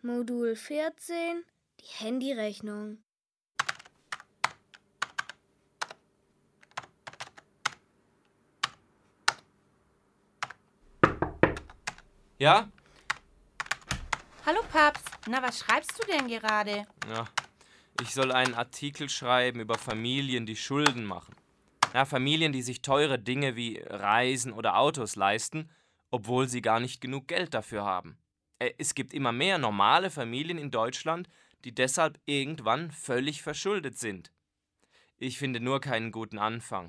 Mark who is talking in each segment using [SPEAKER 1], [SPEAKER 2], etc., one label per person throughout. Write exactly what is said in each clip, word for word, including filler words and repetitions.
[SPEAKER 1] Modul vierzehn, die Handyrechnung.
[SPEAKER 2] Ja?
[SPEAKER 3] Hallo Paps, na was schreibst du denn gerade?
[SPEAKER 2] Ja, ich soll einen Artikel schreiben über Familien, die Schulden machen. Ja, Familien, die sich teure Dinge wie Reisen oder Autos leisten, obwohl sie gar nicht genug Geld dafür haben. Äh, Es gibt immer mehr normale Familien in Deutschland, die deshalb irgendwann völlig verschuldet sind. Ich finde nur keinen guten Anfang.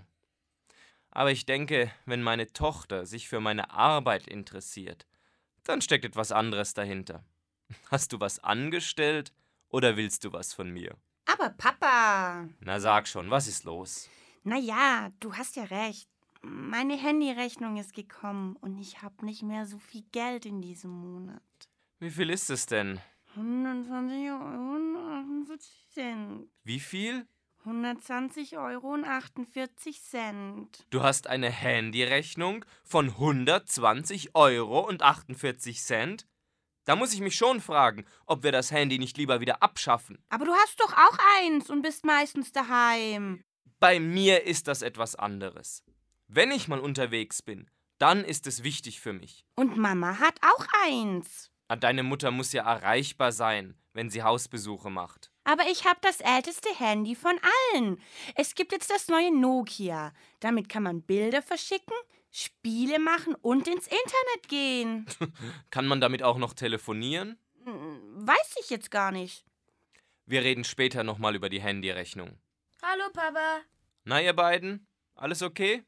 [SPEAKER 2] Aber ich denke, wenn meine Tochter sich für meine Arbeit interessiert, dann steckt etwas anderes dahinter. Hast du was angestellt oder willst du was von mir?
[SPEAKER 3] Aber Papa!
[SPEAKER 2] Na sag schon, was ist los?
[SPEAKER 3] Na ja, du hast ja recht. Meine Handyrechnung ist gekommen und ich habe nicht mehr so viel Geld in diesem Monat.
[SPEAKER 2] Wie viel ist es denn?
[SPEAKER 3] hundertzwanzig Euro und achtundvierzig Cent.
[SPEAKER 2] Wie viel?
[SPEAKER 3] hundertzwanzig Euro und achtundvierzig Cent.
[SPEAKER 2] Du hast eine Handyrechnung von hundertzwanzig Euro und achtundvierzig Cent? Da muss ich mich schon fragen, ob wir das Handy nicht lieber wieder abschaffen.
[SPEAKER 3] Aber du hast doch auch eins und bist meistens daheim.
[SPEAKER 2] Bei mir ist das etwas anderes. Wenn ich mal unterwegs bin, dann ist es wichtig für mich.
[SPEAKER 3] Und Mama hat auch eins.
[SPEAKER 2] Ah, Deine Mutter muss ja erreichbar sein, wenn sie Hausbesuche macht.
[SPEAKER 3] Aber ich habe das älteste Handy von allen. Es gibt jetzt das neue Nokia. Damit kann man Bilder verschicken, Spiele machen und ins Internet gehen.
[SPEAKER 2] Kann man damit auch noch telefonieren?
[SPEAKER 3] Hm, Weiß ich jetzt gar nicht.
[SPEAKER 2] Wir reden später nochmal über die Handyrechnung.
[SPEAKER 1] Hallo Papa.
[SPEAKER 2] Na, ihr beiden? Alles okay?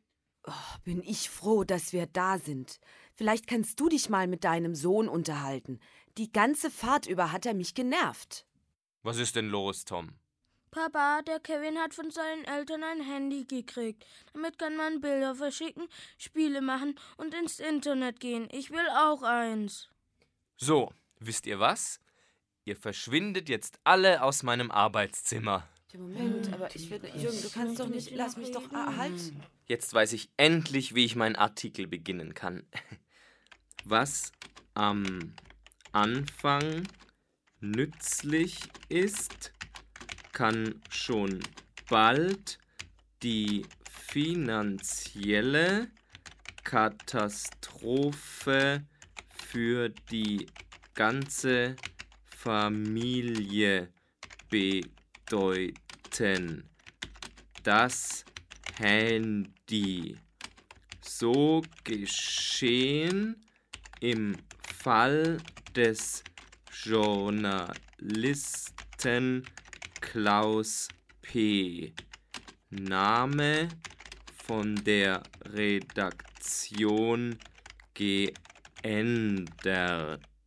[SPEAKER 4] Bin ich froh, dass wir da sind. Vielleicht kannst du dich mal mit deinem Sohn unterhalten. Die ganze Fahrt über hat er mich genervt.
[SPEAKER 2] Was ist denn los, Tom?
[SPEAKER 1] Papa, der Kevin hat von seinen Eltern ein Handy gekriegt. Damit kann man Bilder verschicken, Spiele machen und ins Internet gehen. Ich will auch eins.
[SPEAKER 2] So, wisst ihr was? Ihr verschwindet jetzt alle aus meinem Arbeitszimmer.
[SPEAKER 4] Moment, aber ich will. Jürgen, du kannst doch nicht. Lass mich doch. Ah, halt.
[SPEAKER 2] Jetzt weiß ich endlich, wie ich meinen Artikel beginnen kann. Was am Anfang nützlich ist, kann schon bald die finanzielle Katastrophe für die ganze Familie bedeuten. Das Handy. So geschehen im Fall des Journalisten Klaus P. Name von der Redaktion geändert.